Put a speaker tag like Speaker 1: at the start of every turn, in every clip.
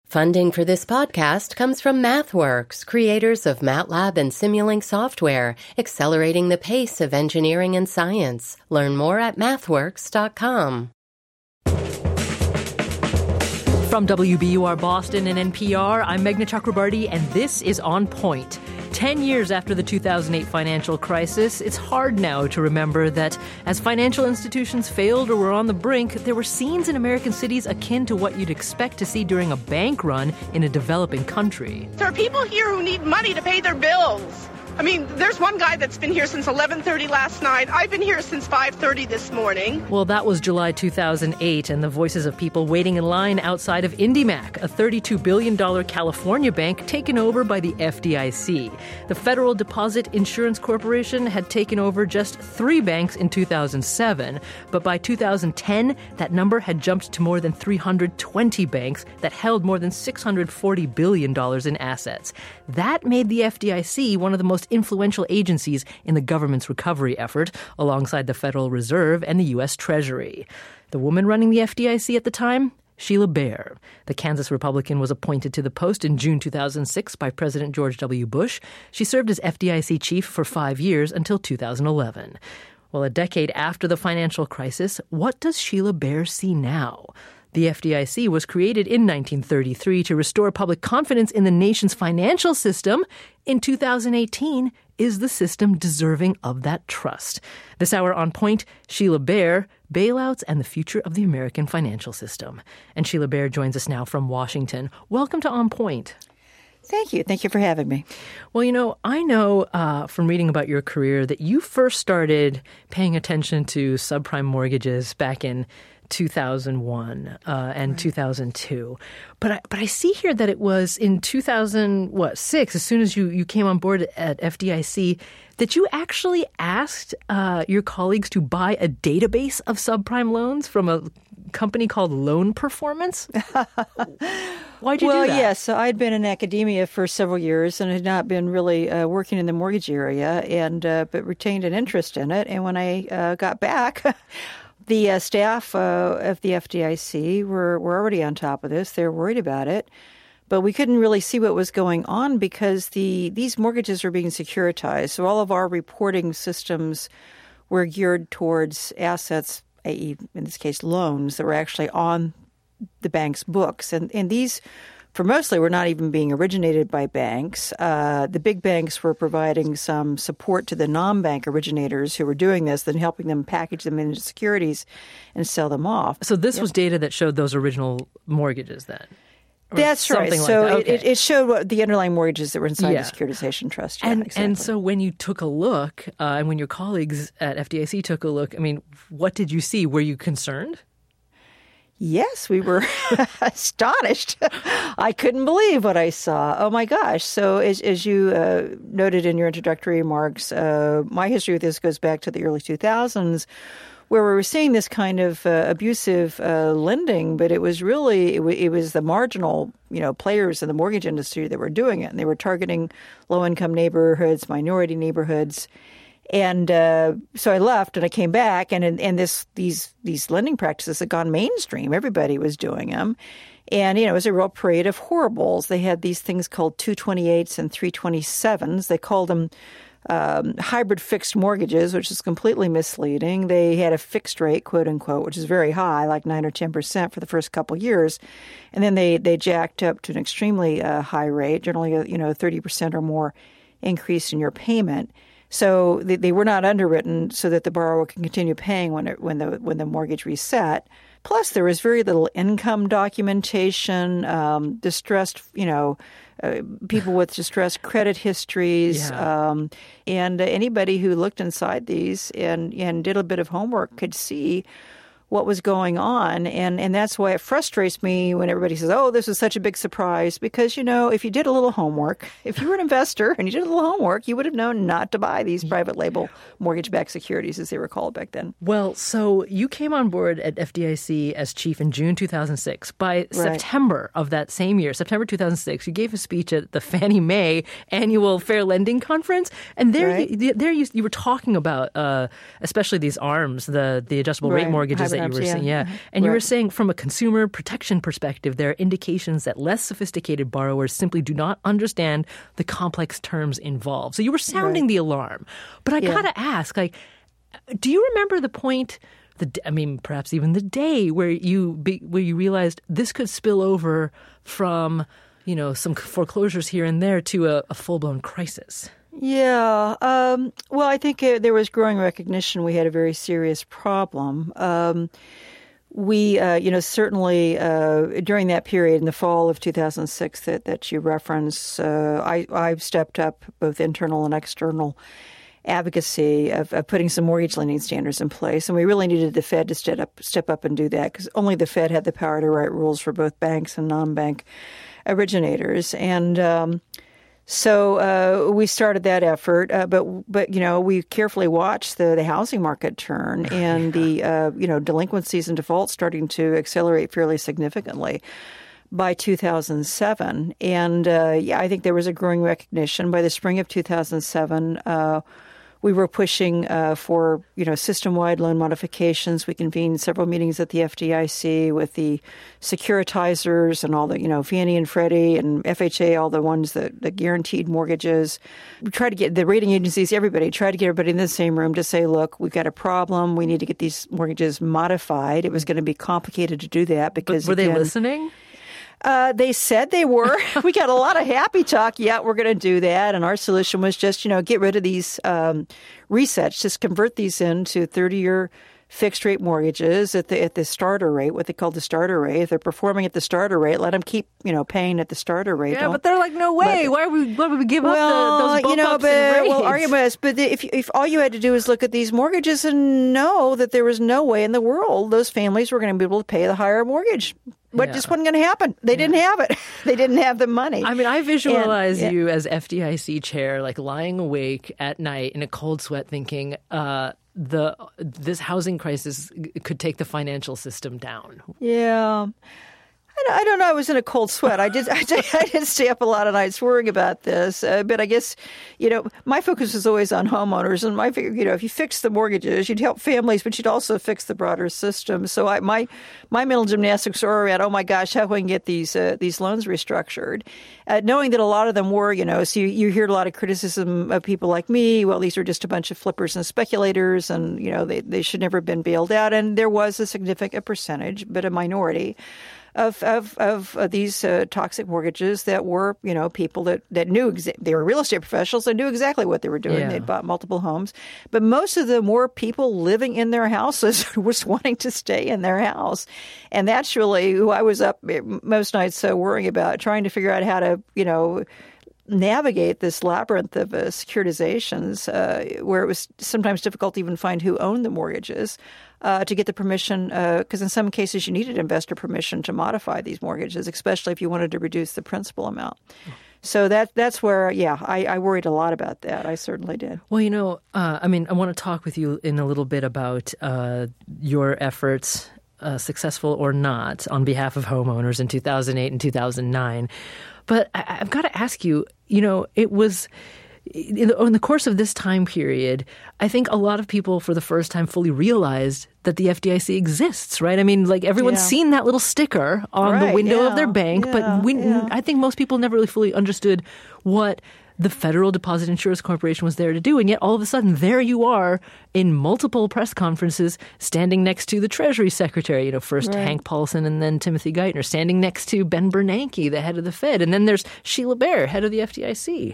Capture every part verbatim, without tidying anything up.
Speaker 1: Funding for this podcast comes from MathWorks, creators of MATLAB and Simulink software, accelerating the pace of engineering and science. Learn more at mathworks dot com.
Speaker 2: From W B U R Boston and N P R, I'm Meghna Chakrabarty, and this is On Point. Ten years after the two thousand eight financial crisis, it's hard now to remember that as financial institutions failed or were on the brink, there were scenes in American cities akin to what you'd expect to see during a bank run in a developing country.
Speaker 3: There are people here who need money to pay their bills. I mean, there's one guy that's been here since eleven thirty last night. I've been here since five thirty this morning.
Speaker 2: Well, that was July two thousand eight, and the voices of people waiting in line outside of IndyMac, a thirty-two billion dollars California bank taken over by the F D I C. The Federal Deposit Insurance Corporation had taken over just three banks in two thousand seven, but by two thousand ten, that number had jumped to more than three hundred twenty banks that held more than six hundred forty billion dollars in assets. That made the F D I C one of the most influential agencies in the government's recovery effort, alongside the Federal Reserve and the U S Treasury. The woman running the F D I C at the time? Sheila Bair. The Kansas Republican was appointed to the post in June two thousand six by President George W. Bush. She served as F D I C chief for five years until two thousand eleven. Well, a decade after the financial crisis, what does Sheila Bair see now? The F D I C was created in nineteen thirty-three to restore public confidence in the nation's financial system. In two thousand eighteen, is the system deserving of that trust? This hour on Point, Sheila Bair, Bailouts and the Future of the American Financial System. And Sheila Bair joins us now from Washington. Welcome to On Point.
Speaker 4: Thank you. Thank you for having me.
Speaker 2: Well, you know, I know uh, from reading about your career that you first started paying attention to subprime mortgages back in two thousand one uh, and right. two thousand two. But I, but I see here that it was in two thousand, what, six, as soon as you, you came on board at F D I C, that you actually asked uh, your colleagues to buy a database of subprime loans from a company called Loan Performance. Why'd you
Speaker 4: well,
Speaker 2: do that?
Speaker 4: Well, yes. So I'd been in academia for several years and had not been really uh, working in the mortgage area, and uh, but retained an interest in it. And when I uh, got back, the uh, staff uh, of the F D I C were, were already on top of this. They were worried about it. But we couldn't really see what was going on because the these mortgages were being securitized. So all of our reporting systems were geared towards assets, that is, in this case, loans that were actually on the bank's books. And, and these, for mostly, were not even being originated by banks. Uh, the big banks were providing some support to the non-bank originators who were doing this, then helping them package them into securities and sell them off.
Speaker 2: So this
Speaker 4: yep.
Speaker 2: was data that showed those original mortgages then? Or
Speaker 4: That's right.
Speaker 2: Like
Speaker 4: so
Speaker 2: that. Okay.
Speaker 4: it, it showed what the underlying mortgages that were inside
Speaker 2: yeah.
Speaker 4: the securitization trust. Yeah,
Speaker 2: and
Speaker 4: exactly.
Speaker 2: and so when you took a look, uh, and when your colleagues at F D I C took a look, I mean, what did you see? Were you concerned?
Speaker 4: Yes, we were astonished. I couldn't believe what I saw. Oh, my gosh. So as, as you uh, noted in your introductory remarks, uh, my history with this goes back to the early two thousands, where we were seeing this kind of uh, abusive uh, lending, but it was really, it, w- it was the marginal, you know, players in the mortgage industry that were doing it. And they were targeting low-income neighborhoods, minority neighborhoods. And uh, so I left and I came back, and and this these these lending practices had gone mainstream. Everybody was doing them. And, you know, it was a real parade of horribles. They had these things called two twenty-eights and three twenty-sevens. They called them um, hybrid fixed mortgages, which is completely misleading. They had a fixed rate, quote unquote, which is very high, like nine or ten percent for the first couple of years. And then they, they jacked up to an extremely uh, high rate, generally, you know, thirty percent or more increase in your payment. So they, they were not underwritten so that the borrower can continue paying when it, when the when the mortgage reset. Plus, there was very little income documentation, um, distressed, you know, uh, people with distressed credit histories,
Speaker 2: yeah.
Speaker 4: um, and uh, anybody who looked inside these and, and did a bit of homework could see what was going on. And, and that's why it frustrates me when everybody says, oh, this was such a big surprise. Because, you know, if you did a little homework, if you were an investor and you did a little homework, you would have known not to buy these private label mortgage-backed securities, as they were called back then.
Speaker 2: Well, so you came on board at F D I C as chief in June two thousand six. By right. September of that same year, September two thousand six, you gave a speech at the Fannie Mae annual Fair Lending Conference. And there,
Speaker 4: right.
Speaker 2: you, there you, you were talking about uh, especially these ARMs, the, the adjustable
Speaker 4: right.
Speaker 2: rate mortgages
Speaker 4: Hybrid sometimes,
Speaker 2: that you were
Speaker 4: yeah.
Speaker 2: saying. Yeah. And you
Speaker 4: Right.
Speaker 2: were saying from a consumer protection perspective, there are indications that less sophisticated borrowers simply do not understand the complex terms involved. So you were sounding
Speaker 4: Right.
Speaker 2: the alarm. But I
Speaker 4: Yeah.
Speaker 2: got to ask, like, do you remember the point, the d- I mean, perhaps even the day where you be, where you realized this could spill over from, you know, some foreclosures here and there to a, a full-blown crisis?
Speaker 4: Yeah. Um, well, I think uh, there was growing recognition we had a very serious problem. Um, we, uh, you know, certainly uh, during that period in the fall of two thousand six that, that you reference, uh, I, I've stepped up both internal and external advocacy of, of putting some mortgage lending standards in place. And we really needed the Fed to step up, step up and do that because only the Fed had the power to write rules for both banks and non-bank originators. And um, so uh, we started that effort. Uh, but, but you know, we carefully watched the, the housing market turn and yeah. the, uh, you know, delinquencies and defaults starting to accelerate fairly significantly by two thousand seven. And uh, yeah, I think there was a growing recognition. By the spring of two thousand seven, uh, we were pushing uh, for, you know, system-wide loan modifications. We convened several meetings at the F D I C with the securitizers and all the, you know, Fannie and Freddie and F H A, all the ones that, that guaranteed mortgages. We tried to get the rating agencies, everybody, tried to get everybody in the same room to say, look, we've got a problem. We need to get these mortgages modified. It was going to be complicated to do that because,
Speaker 2: but were
Speaker 4: again,
Speaker 2: they listening?
Speaker 4: Uh, they said they were. We got a lot of happy talk. Yeah, we're going to do that. And our solution was just, you know, get rid of these um, resets, just convert these into thirty-year fixed rate mortgages at the at the starter rate, what they call the starter rate. If they're performing at the starter rate, let them keep, you know, paying at the starter rate.
Speaker 2: Yeah,
Speaker 4: Don't,
Speaker 2: but they're like, no way.
Speaker 4: but,
Speaker 2: why would we, why would we give
Speaker 4: well,
Speaker 2: up the, those bump
Speaker 4: you know,
Speaker 2: ups
Speaker 4: but,
Speaker 2: in rates?
Speaker 4: well, argument is, but if if all you had to do is look at these mortgages and know that there was no way in the world those families were going to be able to pay the higher mortgage. But
Speaker 2: yeah.
Speaker 4: just wasn't going to happen. They didn't
Speaker 2: yeah.
Speaker 4: have it. They didn't have the money.
Speaker 2: I mean, I visualize
Speaker 4: and,
Speaker 2: you
Speaker 4: yeah.
Speaker 2: as F D I C chair, like lying awake at night in a cold sweat thinking uh, the this housing crisis could take the financial system down.
Speaker 4: Yeah. I don't know. I was in a cold sweat. I did. I did, I did stay up a lot of nights worrying about this. Uh, but I guess, you know, my focus was always on homeowners. And my, you know, if you fix the mortgages, you'd help families, but you'd also fix the broader system. So I, my my mental gymnastics were around, oh my gosh, how can we get these uh, these loans restructured? Uh, knowing that a lot of them were, you know, so you, you hear a lot of criticism of people like me. Well, these are just a bunch of flippers and speculators, and you know, they they should never have been bailed out. And there was a significant percentage, but a minority. Of of of uh, these uh, toxic mortgages that were, you know, people that that knew exa- they were real estate professionals and knew exactly what they were doing.
Speaker 2: Yeah.
Speaker 4: They'd bought multiple homes, but most of them were people living in their houses who was wanting to stay in their house, and that's really who I was up most nights uh, worrying about, trying to figure out how to, you know, navigate this labyrinth of uh, securitizations, uh, where it was sometimes difficult to even find who owned the mortgages, uh, to get the permission, because uh, in some cases you needed investor permission to modify these mortgages, especially if you wanted to reduce the principal amount. So that that's where, yeah, I, I worried a lot about that. I certainly did.
Speaker 2: Well, you know, uh, I mean, I want to talk with you in a little bit about uh, your efforts, uh, successful or not, on behalf of homeowners in two thousand eight and two thousand nine. But I, I've got to ask you, you know, it was in the, in the course of this time period, I think a lot of people for the first time fully realized that the F D I C exists, right? I mean, like everyone's
Speaker 4: Yeah.
Speaker 2: seen that little sticker on
Speaker 4: Right,
Speaker 2: the window
Speaker 4: yeah,
Speaker 2: of their bank,
Speaker 4: yeah,
Speaker 2: but we,
Speaker 4: yeah.
Speaker 2: I think most people never really fully understood what the Federal Deposit Insurance Corporation was there to do. And yet all of a sudden, there you are in multiple press conferences standing next to the Treasury Secretary, you know, first
Speaker 4: Right.
Speaker 2: Hank Paulson and then Timothy Geithner, standing next to Ben Bernanke, the head of the Fed. And then there's Sheila Bair, head of the F D I C.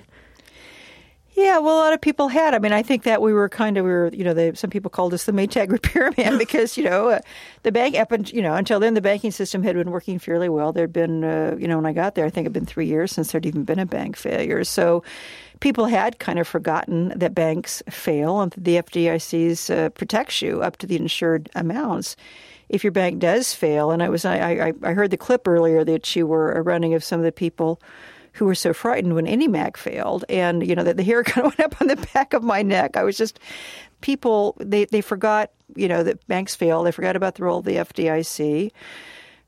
Speaker 4: Yeah, well, a lot of people had. I mean, I think that we were kind of, we were, you know, they, some people called us the Maytag repairman because, you know, uh, the bank, up and, you know, until then, the banking system had been working fairly well. There'd been, uh, you know, when I got there, I think it'd been three years since there'd even been a bank failure. So people had kind of forgotten that banks fail and that the F D I C's uh, protects you up to the insured amounts if your bank does fail. And I was, I, I, I heard the clip earlier that you were running of some of the people who were so frightened when IndyMac failed. And, you know, that the hair kind of went up on the back of my neck. I was just, people, they, they forgot, you know, that banks fail. They forgot about the role of the F D I C.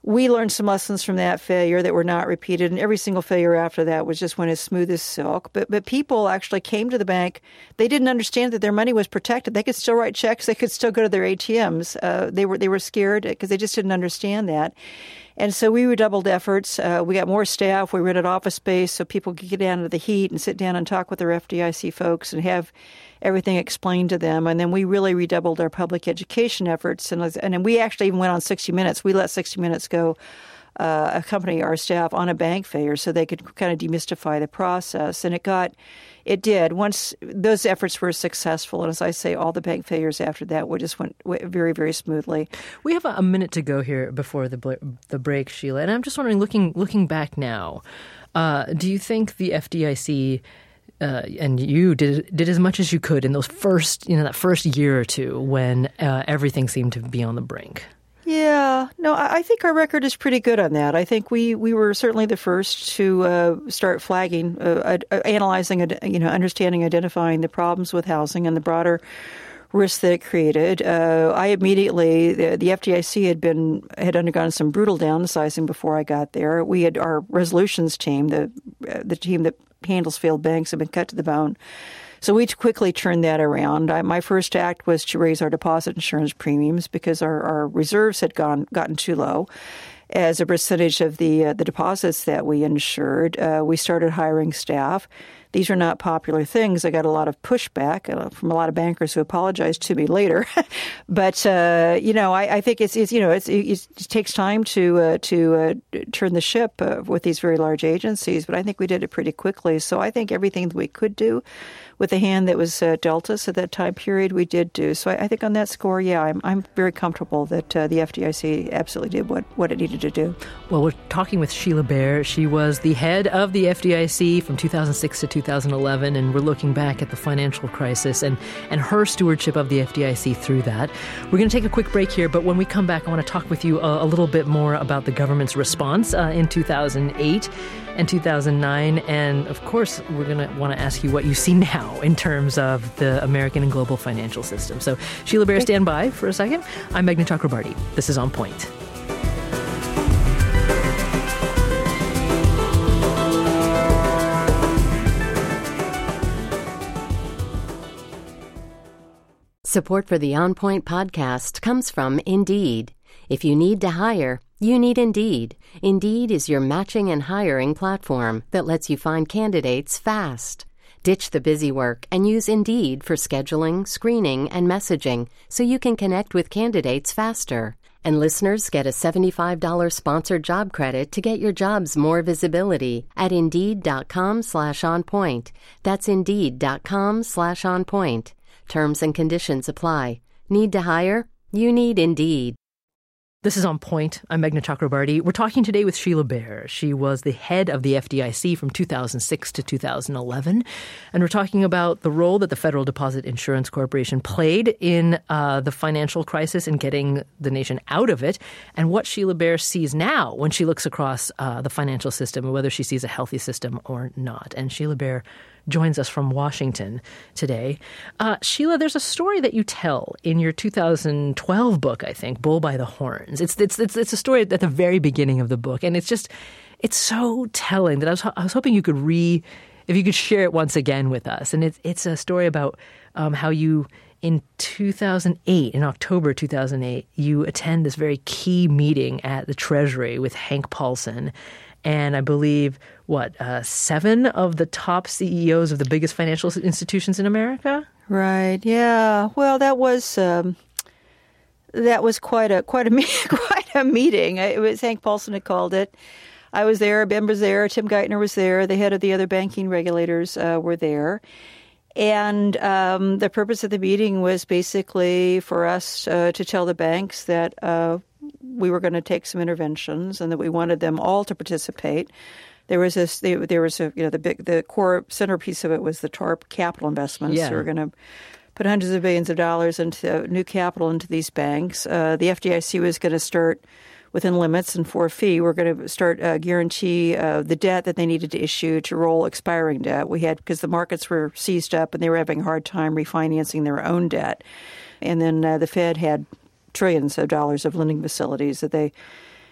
Speaker 4: we learned some lessons from that failure that were not repeated, and every single failure after that was just went as smooth as silk. But but people actually came to the bank. They didn't understand that their money was protected. They could still write checks. They could still go to their A T Ms. Uh, they were they were scared because they just didn't understand that. And so we redoubled efforts. Uh, we got more staff. We rented office space so people could get down to the heat and sit down and talk with their F D I C folks and have everything explained to them. And then we really redoubled our public education efforts. And, and then we actually even went on sixty minutes. We let sixty minutes go uh, accompany our staff on a bank failure so they could kind of demystify the process. And it got, it did. Once those efforts were successful, and as I say, all the bank failures after that would just went very, very smoothly.
Speaker 2: We have a minute to go here before the the break, Sheila. And I'm just wondering, looking looking back now, uh, do you think the F D I C Uh, and you did did as much as you could in those first, you know, that first year or two when uh, everything seemed to be on the brink?
Speaker 4: Yeah, no, I think our record is pretty good on that. I think we, we were certainly the first to uh, start flagging, uh, uh, analyzing, uh, you know, understanding, identifying the problems with housing and the broader risks that it created. Uh, I immediately, the, the F D I C had been had undergone some brutal downsizing before I got there. We had our resolutions team, the uh, the team that handles failed banks, had been cut to the bone. So we quickly turned that around. I, my first act was to raise our deposit insurance premiums because our, our reserves had gone gotten too low as a percentage of the uh, the deposits that we insured. Uh, we started hiring staff. These are not popular things. I got a lot of pushback uh, from a lot of bankers who apologized to me later. But uh, you know, I, I think it's, it's you know it's, it, it takes time to uh, to uh, turn the ship uh, with these very large agencies. But I think we did it pretty quickly. So I think everything that we could do with the hand that was uh, dealt us at that time period, we did do. So I, I think on that score, yeah, I'm I'm very comfortable that uh, the F D I C absolutely did what, what it needed to do.
Speaker 2: Well, we're talking with Sheila Bair. She was the head of the F D I C from two thousand six to two thousand eleven, and we're looking back at the financial crisis and, and her stewardship of the F D I C through that. We're going to take a quick break here, but when we come back, I want to talk with you a, a little bit more about the government's response uh, in two thousand eight and two thousand nine. And of course, we're going to want to ask you what you see now in terms of the American and global financial system. So Sheila Bair, stand by for a second. I'm Meghna Chakrabarti. This is On Point.
Speaker 1: Support for the On Point podcast comes from Indeed. If you need to hire, you need Indeed. Indeed is your matching and hiring platform that lets you find candidates fast. Ditch the busy work and use Indeed for scheduling, screening, and messaging so you can connect with candidates faster. And listeners get a seventy-five dollars sponsored job credit to get your jobs more visibility at Indeed.com slash on point. That's Indeed.com slash on point. Terms and conditions apply. Need to hire? You need Indeed.
Speaker 2: This is On Point. I'm Meghna Chakrabarti. We're talking today with Sheila Bair. She was the head of the F D I C from two thousand six to two thousand eleven. And we're talking about the role that the Federal Deposit Insurance Corporation played in uh, the financial crisis and getting the nation out of it, and what Sheila Bair sees now when she looks across uh, the financial system and whether she sees a healthy system or not. And Sheila Bair joins us from Washington today. Uh, Sheila, there's a story that you tell in your two thousand twelve book, I think, Bull by the Horns. It's it's it's, it's a story at the very beginning of the book, and it's just it's so telling that I was I was hoping you could re if you could share it once again with us. And it's it's a story about um, how you in two thousand eight, in October two thousand eight, you attend this very key meeting at the Treasury with Hank Paulson. And I believe, what, uh, seven of the top C E Os of the biggest financial institutions in America?
Speaker 4: Right. Yeah. Well, that was um, that was quite a quite a quite a meeting. It was Hank Paulson had called it. I was there. Ben was there. Tim Geithner was there. The head of the other banking regulators uh, were there. And um, the purpose of the meeting was basically for us uh, to tell the banks that uh, we were going to take some interventions and that we wanted them all to participate. There was this. They, there was a you know the big the core centerpiece of it was the TARP capital investments.
Speaker 2: Yeah.
Speaker 4: So we're going to put hundreds of billions of dollars into new capital into these banks. Uh, the F D I C was going to start within limits and for a fee. We're going to start uh, guarantee uh, the debt that they needed to issue to roll expiring debt. We had because the markets were seized up and they were having a hard time refinancing their own debt. And then uh, the Fed had trillions of dollars of lending facilities that they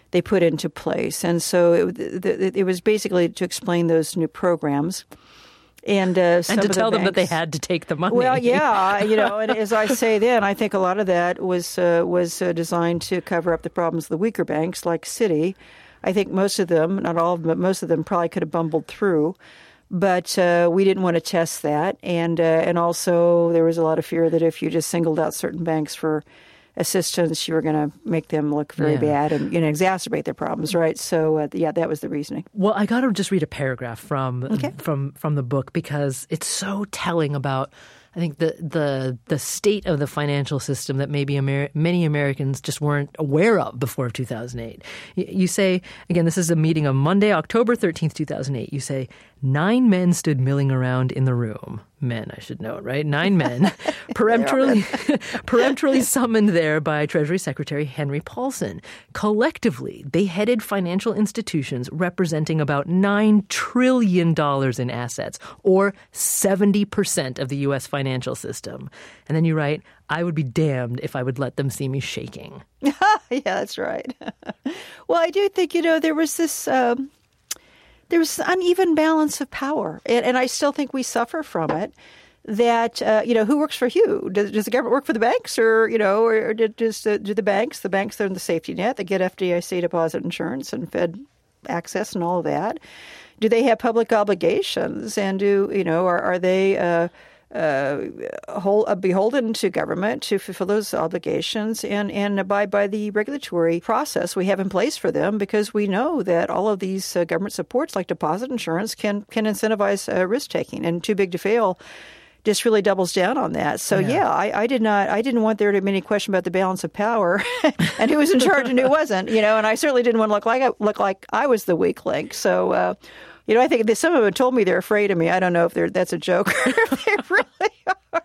Speaker 4: they put into place. And so it, it was basically to explain those new programs. And, uh, some
Speaker 2: and to
Speaker 4: of the
Speaker 2: tell them that
Speaker 4: banks,
Speaker 2: they had to take the money.
Speaker 4: Well, yeah, you know, and as I say then, I think a lot of that was uh, was uh, designed to cover up the problems of the weaker banks like Citi. I think most of them, not all of them, but most of them probably could have bumbled through. But uh, we didn't want to test that. And, uh, and also there was a lot of fear that if you just singled out certain banks for assistance, you were going to make them look very
Speaker 2: yeah.
Speaker 4: bad and, you know, exacerbate their problems, right? So, uh, yeah, that was the reasoning.
Speaker 2: Well, I got to just read a paragraph from
Speaker 4: okay.
Speaker 2: from from the book because it's so telling about, I think, the the the state of the financial system that maybe Amer- many Americans just weren't aware of before two thousand eight. You, you say, again, this is a meeting of Monday, October thirteenth, two thousand eight. You say, nine men stood milling around in the room. Men, I should note, right? Nine men, peremptorily, peremptorily summoned there by Treasury Secretary Henry Paulson. Collectively, they headed financial institutions representing about nine trillion dollars in assets, or seventy percent of the U S financial system. And then you write, I would be damned if I would let them see me shaking.
Speaker 4: Yeah, that's right. Well, I do think, you know, there was this... Um... There was uneven balance of power, and, and I still think we suffer from it. That uh, you know, who works for who? Does, does the government work for the banks, or you know, or, or does the, do the banks? The banks are in the safety net. They get F D I C deposit insurance and Fed access and all of that. Do they have public obligations? And do you know, are, are they uh, uh, whole, uh, beholden to government to fulfill those obligations and, and abide by the regulatory process we have in place for them? Because we know that all of these uh, government supports, like deposit insurance, can can incentivize uh, risk taking, and too big to fail just really doubles down on that. So yeah, yeah I, I did not, I didn't want there to be any question about the balance of power and who was in charge and who wasn't. You know, and I certainly didn't want to look like I, look like I was the weak link. So. Uh, You know, I think that some of them told me they're afraid of me. I don't know if they're, that's a joke or if they really are.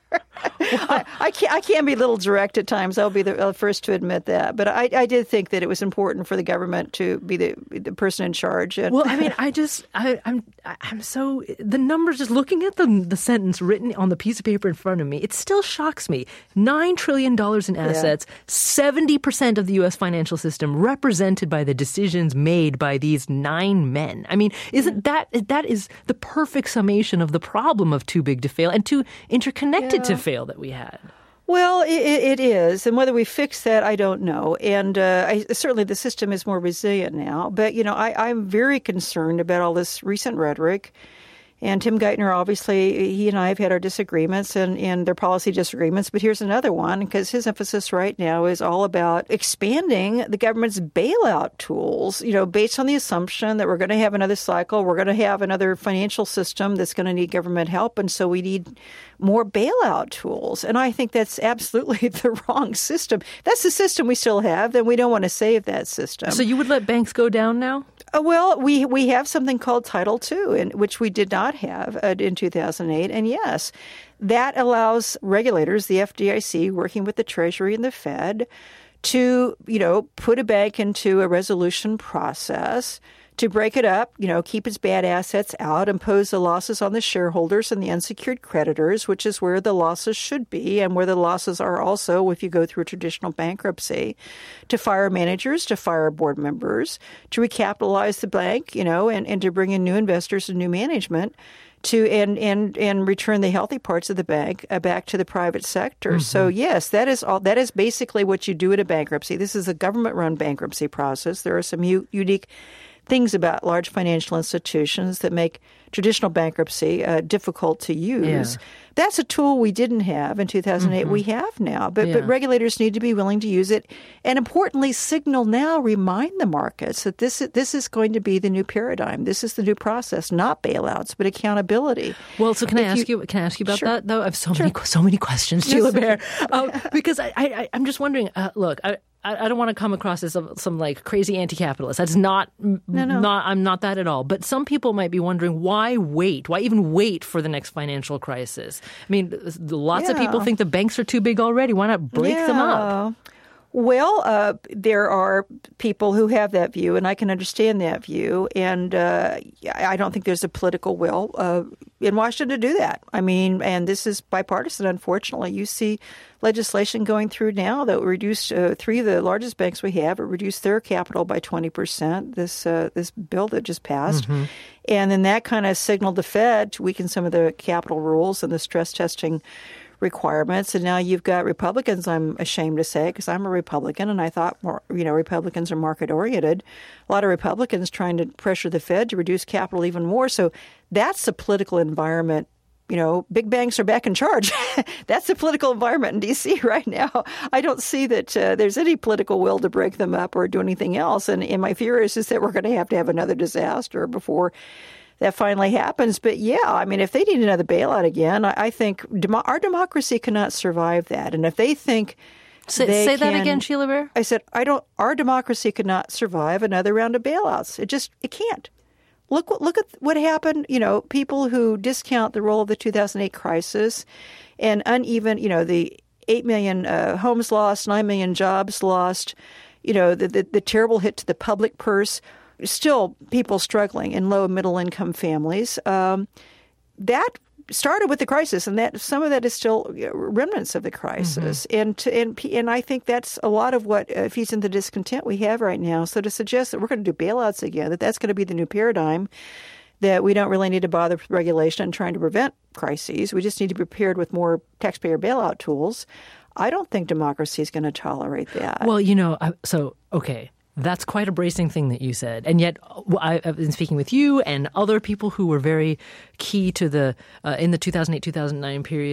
Speaker 4: I, I, can't, I can be a little direct at times. I'll be the first to admit that. But I, I did think that it was important for the government to be the, the person in charge. And
Speaker 2: well, I mean, I just, I, I'm I'm so, the numbers, just looking at the, the sentence written on the piece of paper in front of me, it still shocks me. Nine trillion dollars in assets, yeah. seventy percent of the U S financial system represented by the decisions made by these nine men. I mean, isn't that, that is the perfect summation of the problem of too big to fail and too interconnected
Speaker 4: yeah.
Speaker 2: to fail that we had.
Speaker 4: Well, it, it is. And whether we fix that, I don't know. And uh, I, certainly the system is more resilient now. But, you know, I, I'm very concerned about all this recent rhetoric. And Tim Geithner, obviously, he and I have had our disagreements and, and their policy disagreements. But here's another one, because his emphasis right now is all about expanding the government's bailout tools, you know, based on the assumption that we're going to have another cycle. We're going to have another financial system that's going to need government help. And so we need more bailout tools. And I think that's absolutely the wrong system. That's the system we still have. Then we don't want to save that system.
Speaker 2: So you would let banks go down now?
Speaker 4: Uh, well, we we have something called Title two, in, which we did not have uh, in two thousand eight. And yes, that allows regulators, the F D I C, working with the Treasury and the Fed, to, you know, put a bank into a resolution process, to break it up, you know, keep its bad assets out, impose the losses on the shareholders and the unsecured creditors, which is where the losses should be and where the losses are also if you go through a traditional bankruptcy, to fire managers, to fire board members, to recapitalize the bank, you know, and, and to bring in new investors and new management, to and and and return the healthy parts of the bank uh, back to the private sector. Mm-hmm. So yes, that is all. That is basically what you do at a bankruptcy. This is a government-run bankruptcy process. There are some u- unique things about large financial institutions that make traditional bankruptcy uh, difficult to use. Yeah. That's a tool we didn't have in two thousand eight. Mm-hmm. We have now, but, yeah. but regulators need to be willing to use it. And importantly, signal now, remind the markets that this, this is going to be the new paradigm. This is the new process, not bailouts, but accountability.
Speaker 2: Well, so can if I ask you, you can I ask you about sure. that, though? I have so sure. many so many questions, Sheila Bair. uh, because I, I, I'm just wondering, uh, look, I, I don't want to come across as some, some like crazy anti-capitalist. That's not, no, no. not, I'm not that at all. But some people might be wondering, why wait? Why even wait for the next financial crisis? I mean, lots yeah. of people think the banks are too big already. Why not break
Speaker 4: yeah.
Speaker 2: them up?
Speaker 4: Well, uh, there are people who have that view, and I can understand that view. And uh, I don't think there's a political will uh, in Washington to do that. I mean, and this is bipartisan, unfortunately. You see legislation going through now that reduced uh, three of the largest banks we have, it reduced their capital by twenty percent, this uh, this bill that just passed. Mm-hmm. And then that kind of signaled the Fed to weaken some of the capital rules and the stress testing requirements. And now you've got Republicans, I'm ashamed to say, because I'm a Republican, and I thought, more, you know, Republicans are market-oriented. A lot of Republicans trying to pressure the Fed to reduce capital even more. So that's the political environment. You know, big banks are back in charge. That's the political environment in D C right now. I don't see that uh, there's any political will to break them up or do anything else. And, and my fear is, is that we're going to have to have another disaster before that finally happens. But yeah, I mean, if they need another bailout again, I, I think dem- our democracy cannot survive that. And if they think
Speaker 2: say,
Speaker 4: they
Speaker 2: say
Speaker 4: can,
Speaker 2: that again, Sheila Bair.
Speaker 4: I said, I don't. Our democracy could not survive another round of bailouts. It just it can't. Look what look at what happened. You know, people who discount the role of the two thousand eight crisis and uneven. You know, the eight million uh, homes lost, nine million jobs lost. You know, the, the the terrible hit to the public purse. Still people struggling in low and middle income families. Um, that started with the crisis, and that some of that is still remnants of the crisis. Mm-hmm. And, to, and and I think that's a lot of what uh, feeds into the discontent we have right now. So to suggest that we're going to do bailouts again, that that's going to be the new paradigm, that we don't really need to bother with regulation and trying to prevent crises. We just need to be prepared with more taxpayer bailout tools. I don't think democracy is going to tolerate that.
Speaker 2: Well, you know, so, okay. That's quite a bracing thing that you said. And yet I've been speaking with you and other people who were very key to the uh, in the two thousand eight, two thousand nine period.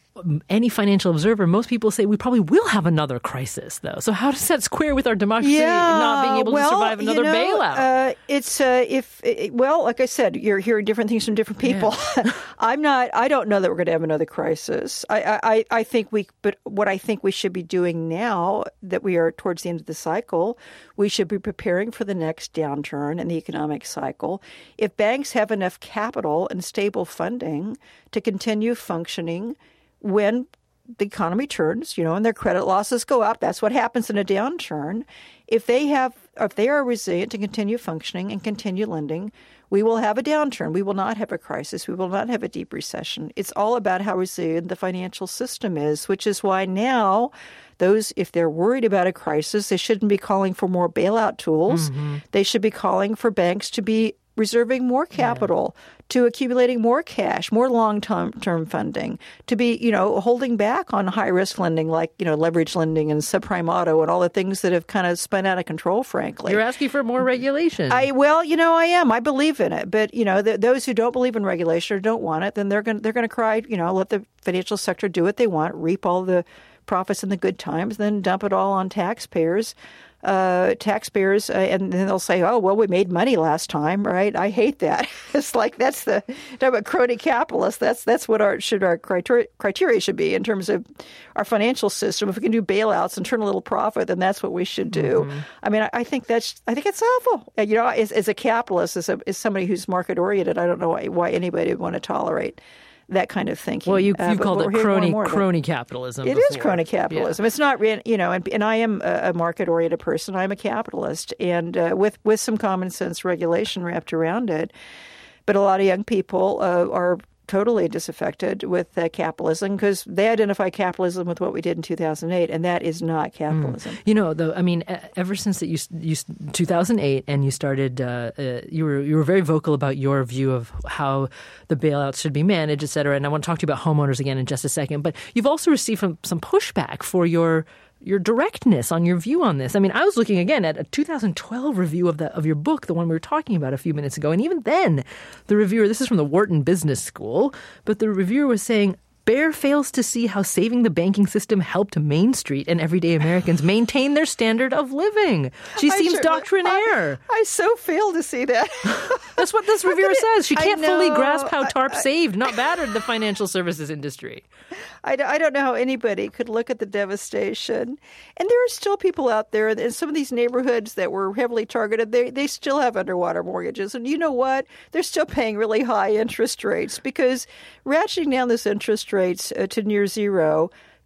Speaker 2: Any financial observer, most people say we probably will have another crisis, though. So how does that square with our democracy
Speaker 4: yeah,
Speaker 2: not being able
Speaker 4: well,
Speaker 2: to survive another
Speaker 4: you know,
Speaker 2: bailout?
Speaker 4: Uh, it's uh, if it, well, like I said, you're hearing different things from different people. Yeah. I'm not. I don't know that we're going to have another crisis. I, I, I think we. But what I think we should be doing now that we are towards the end of the cycle, we should be preparing for the next downturn in the economic cycle. If banks have enough capital and stable funding to continue functioning when the economy turns, you know, and their credit losses go up, that's what happens in a downturn. If they have, if they are resilient to continue functioning and continue lending, we will have a downturn. We will not have a crisis. We will not have a deep recession. It's all about how resilient the financial system is, which is why now those, if they're worried about a crisis, they shouldn't be calling for more bailout tools. Mm-hmm. They should be calling for banks to be reserving more capital, yeah. to accumulating more cash, more long-term term funding, to be, you know, holding back on high-risk lending like, you know, leverage lending and subprime auto and all the things that have kind of spun out of control, frankly.
Speaker 2: You're asking for more regulation.
Speaker 4: I Well, you know, I am. I believe in it. But, you know, the, those who don't believe in regulation or don't want it, then they're going they're going to cry, you know, let the financial sector do what they want, reap all the profits in the good times, then dump it all on taxpayers. Uh, taxpayers, uh, and then they'll say, oh, well, we made money last time, right? I hate that. It's like that's the talk about crony capitalists. That's that's what our should our criteria, criteria should be in terms of our financial system. If we can do bailouts and turn a little profit, then that's what we should do. Mm-hmm. I mean, I, I think that's I think it's awful. You know, as, as a capitalist, as, a, as somebody who's market oriented, I don't know why, why anybody would want to tolerate that kind of thinking.
Speaker 2: Well, you,
Speaker 4: uh,
Speaker 2: you called it crony
Speaker 4: more more
Speaker 2: crony capitalism.
Speaker 4: It
Speaker 2: before.
Speaker 4: is crony capitalism. Yeah. It's not, you know, and, and I am a market-oriented person. I'm a capitalist, and uh, with with some common sense regulation wrapped around it. But a lot of young people uh, are totally disaffected with uh, capitalism because they identify capitalism with what we did in two thousand eight, and that is not capitalism.
Speaker 2: Mm. You know, though, I mean, ever since that you, you two thousand eight and you started, uh, uh, you were you were very vocal about your view of how the bailouts should be managed, et cetera. And I want to talk to you about homeowners again in just a second. But you've also received some, some pushback for your your directness on your view on this. I mean, I was looking again at a two thousand twelve review of the of your book, the one we were talking about a few minutes ago. And even then, the reviewer, this is from the Wharton Business School, but the reviewer was saying, Bair fails to see how saving the banking system helped Main Street and everyday Americans maintain their standard of living. She seems sure, doctrinaire.
Speaker 4: I, I so fail to see that.
Speaker 2: That's what this reviewer says. She can't
Speaker 4: know,
Speaker 2: fully grasp how TARP
Speaker 4: I, I,
Speaker 2: saved, not battered, the financial services industry.
Speaker 4: I, I don't know how anybody could look at the devastation. And there are still people out there in some of these neighborhoods that were heavily targeted. They, they still have underwater mortgages. And you know what? They're still paying really high interest rates because ratcheting down this interest rates uh, to near zero,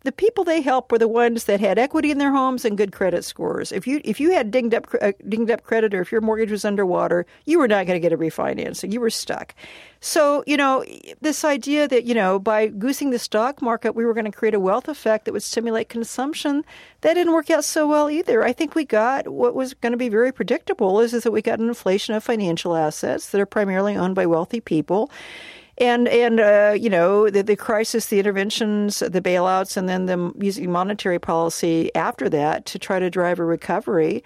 Speaker 4: the people they helped were the ones that had equity in their homes and good credit scores. If you if you had dinged up uh, dinged up credit, or if your mortgage was underwater, you were not going to get a refinancing. You were stuck. So, you know, this idea that, you know, by goosing the stock market, we were going to create a wealth effect that would stimulate consumption, that didn't work out so well either. I think we got what was going to be very predictable is, is that we got an inflation of financial assets that are primarily owned by wealthy people. And, and uh, you know, the, the crisis, the interventions, the bailouts, and then the using monetary policy after that to try to drive a recovery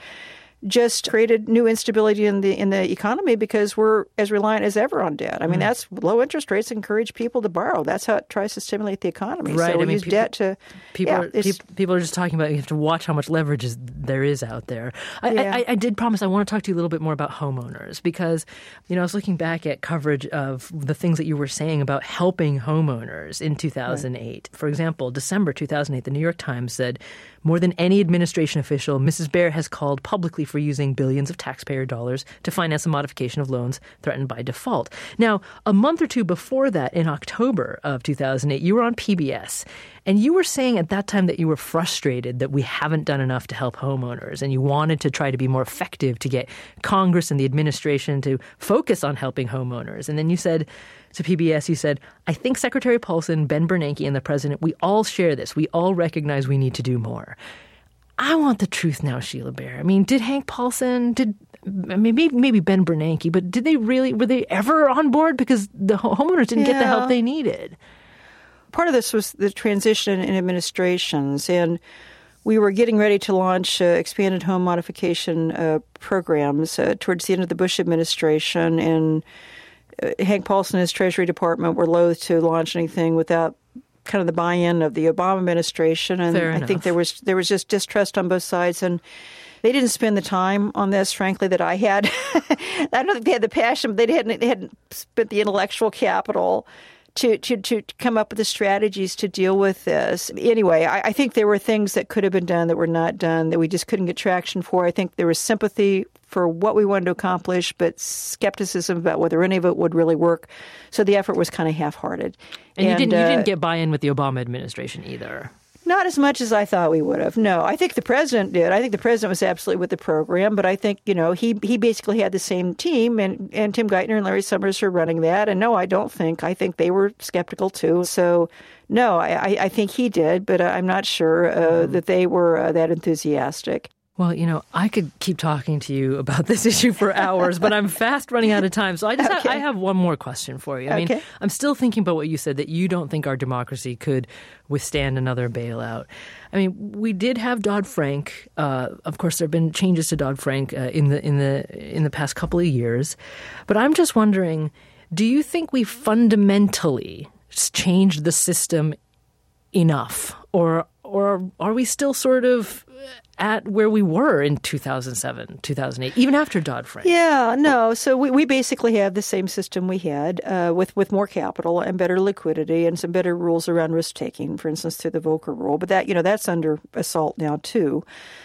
Speaker 4: just created new instability in the in the economy because we're as reliant as ever on debt. I mean, mm. that's low interest rates encourage people to borrow. That's how it tries to stimulate the economy.
Speaker 2: Right.
Speaker 4: So we
Speaker 2: I mean,
Speaker 4: use
Speaker 2: people,
Speaker 4: debt to
Speaker 2: people.
Speaker 4: Yeah,
Speaker 2: are, people, people are just talking about you have to watch how much leverage is, there is out there. I,
Speaker 4: yeah.
Speaker 2: I, I did promise I want to talk to you a little bit more about homeowners because, you know, I was looking back at coverage of the things that you were saying about helping homeowners in two thousand eight. Right. For example, December two thousand eight, the New York Times said, more than any administration official, Missus Baer has called publicly for using billions of taxpayer dollars to finance the modification of loans threatened by default. Now, a month or two before that, in October of two thousand eight, you were on P B S, and you were saying at that time that you were frustrated that we haven't done enough to help homeowners, and you wanted to try to be more effective to get Congress and the administration to focus on helping homeowners. And then you said to P B S, you said, I think Secretary Paulson, Ben Bernanke, and the president, we all share this. We all recognize we need to do more. I want the truth now, Sheila Bair. I mean, did Hank Paulson, did maybe maybe Ben Bernanke, but did they really, were they ever on board? Because the homeowners didn't yeah. get the help they needed.
Speaker 4: Part of this was the transition in administrations, and we were getting ready to launch uh, expanded home modification uh, programs uh, towards the end of the Bush administration, and uh, Hank Paulson and his Treasury Department were loath to launch anything without kind of the buy-in of the Obama administration, and
Speaker 2: Fair
Speaker 4: I
Speaker 2: enough.
Speaker 4: think there was there was just distrust on both sides, and they didn't spend the time on this, frankly, that I had. I don't think they had the passion, but they hadn't they hadn't spent the intellectual capital to to to come up with the strategies to deal with this. Anyway, I, I think there were things that could have been done that were not done that we just couldn't get traction for. I think there was sympathy for what we wanted to accomplish, but skepticism about whether any of it would really work. So the effort was kind of half-hearted.
Speaker 2: And, and you didn't
Speaker 4: uh,
Speaker 2: you didn't get buy-in with the Obama administration either.
Speaker 4: Not as much as I thought we would have. No, I think the president did. I think the president was absolutely with the program, but I think, you know, he he basically had the same team, and, and Tim Geithner and Larry Summers are running that. And no, I don't think. I think they were skeptical too. So, no, I, I think he did, but I'm not sure uh, mm. that they were uh, that enthusiastic.
Speaker 2: Well, you know, I could keep talking to you about this issue for hours, but I'm fast running out of time. So I just
Speaker 4: okay.
Speaker 2: have, I have one more question for you. I
Speaker 4: okay.
Speaker 2: mean, I'm still thinking about what you said, that you don't think our democracy could withstand another bailout. I mean, we did have Dodd-Frank. Uh, of course, there have been changes to Dodd-Frank uh, in the in the in the past couple of years. But I'm just wondering, do you think we fundamentally changed the system enough, or or are we still sort of at where we were in two thousand seven, two thousand eight, even after Dodd-Frank?
Speaker 4: Yeah, no. So we, we basically have the same system we had uh, with, with more capital and better liquidity and some better rules around risk-taking, for instance, through the Volcker rule. But that, you know, that's under assault now, too.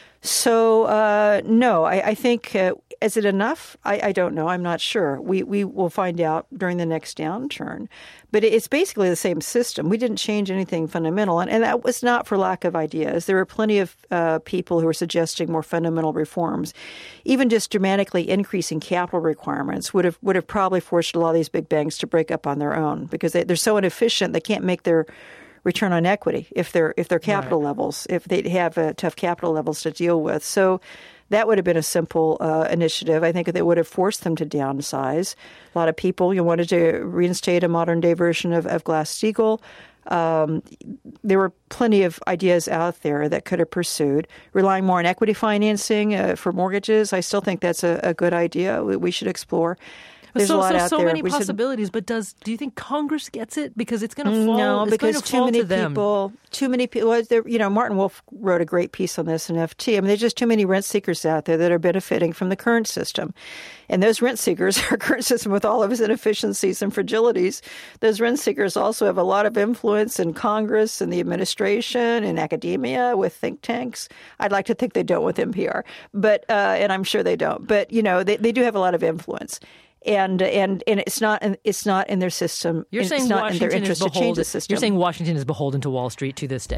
Speaker 4: So, uh, no, I, I think, uh, is it enough? I, I don't know. I'm not sure. We we will find out during the next downturn. But it's basically the same system. We didn't change anything fundamental. And, and that was not for lack of ideas. There were plenty of uh, people who were suggesting more fundamental reforms. Even just dramatically increasing capital requirements would have would have probably forced a lot of these big banks to break up on their own because they, they're so inefficient they can't make their return on equity if their if their capital
Speaker 2: right.
Speaker 4: levels, if they have uh, tough capital levels to deal with. So that would have been a simple uh, initiative. I think that would have forced them to downsize. A lot of people, you wanted to reinstate a modern-day version of, of Glass-Steagall. Um, there were plenty of ideas out there that could have pursued. Relying more on equity financing uh, for mortgages, I still think that's a, a good idea. We, we should explore. There's
Speaker 2: so,
Speaker 4: a lot
Speaker 2: so,
Speaker 4: out
Speaker 2: so
Speaker 4: there.
Speaker 2: many
Speaker 4: we
Speaker 2: possibilities, should... but does do you think Congress gets it? Because it's going to fall.
Speaker 4: No,
Speaker 2: it's
Speaker 4: because
Speaker 2: going to
Speaker 4: too
Speaker 2: fall
Speaker 4: many
Speaker 2: to them.
Speaker 4: people. Too many people. Well, there, you know, Martin Wolf wrote a great piece on this in F T. I mean, there's just too many rent seekers out there that are benefiting from the current system, and those rent seekers, our current system with all of its inefficiencies and fragilities, those rent seekers also have a lot of influence in Congress and the administration and academia with think tanks. I'd like to think they don't with N P R, but uh, and I'm sure they don't. But you know, they, they do have a lot of influence. And and and it's not it's not in their system.
Speaker 2: You're
Speaker 4: it's
Speaker 2: saying
Speaker 4: not
Speaker 2: Washington
Speaker 4: in their interest
Speaker 2: is
Speaker 4: to change
Speaker 2: beholden.
Speaker 4: the system.
Speaker 2: You're saying Washington is beholden to Wall Street to this day.